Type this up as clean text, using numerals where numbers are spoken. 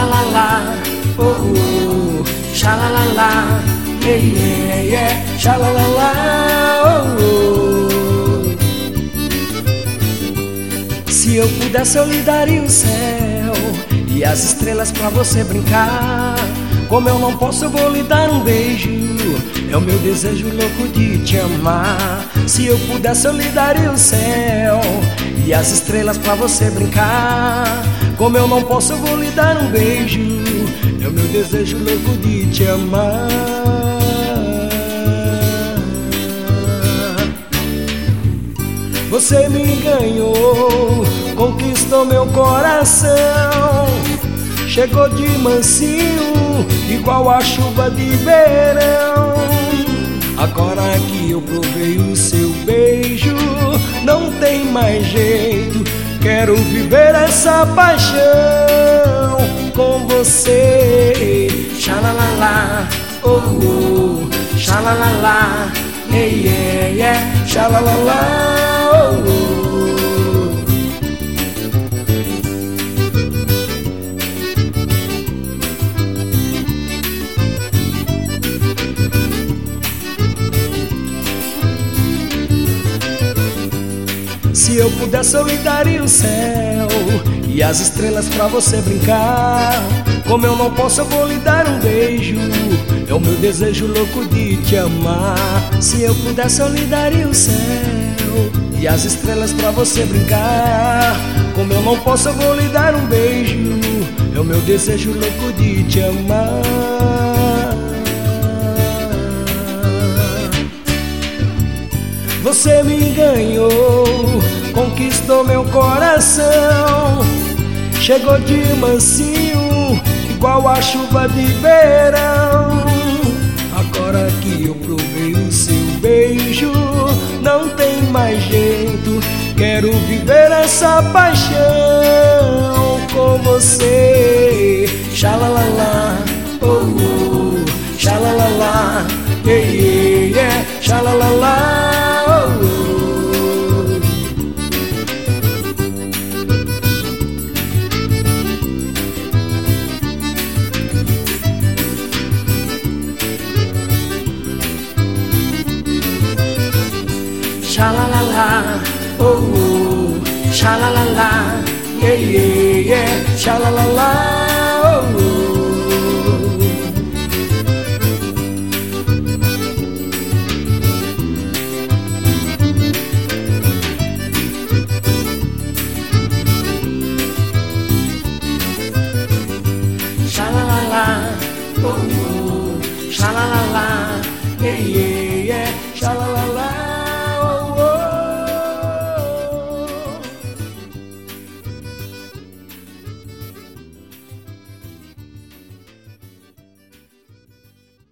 xalalala, oh, oh, xalalala, yeah, yeah, yeah, xalalala, oh, oh. Se eu pudesse eu lhe daria o céu e as estrelas pra você brincar. Como eu não posso, eu vou lhe dar um beijo, é o meu desejo louco de te amar. Se eu pudesse eu lhe daria o céu e as estrelas pra você brincar. Como eu não posso, eu vou lhe dar um beijo, é o meu desejo louco de te amar. Você me ganhou, conquistou meu coração. Chegou de mansinho, igual a chuva de verão. Agora que eu provei o seu beijo, não tem mais jeito. Quero viver essa paixão com você. Xalalala, oh, oh, xalalala, yeah, yeah, yeah, xalalala, oh, oh. Se eu pudesse eu lhe daria o céu e as estrelas pra você brincar. Como eu não posso, eu vou lhe dar um beijo, é o meu desejo louco de te amar. Se eu pudesse eu lhe daria o céu e as estrelas pra você brincar. Como eu não posso, eu vou lhe dar um beijo, é o meu desejo louco de te amar. Você me ganhou, conquistou meu coração. Chegou de mansinho, igual a chuva de verão. Agora que eu provei o seu beijo, não tem mais jeito. Quero viver essa paixão com você. Xalalala, oh, oh, xalalala, yeah, yeah, yeah, xalalala. Xalalala, oh, oh, xalalala, yeah, yeah, yeah, xalalala, oh, oh. Xalalala, oh, oh, xalalala, yeah, yeah, yeah, xalalala.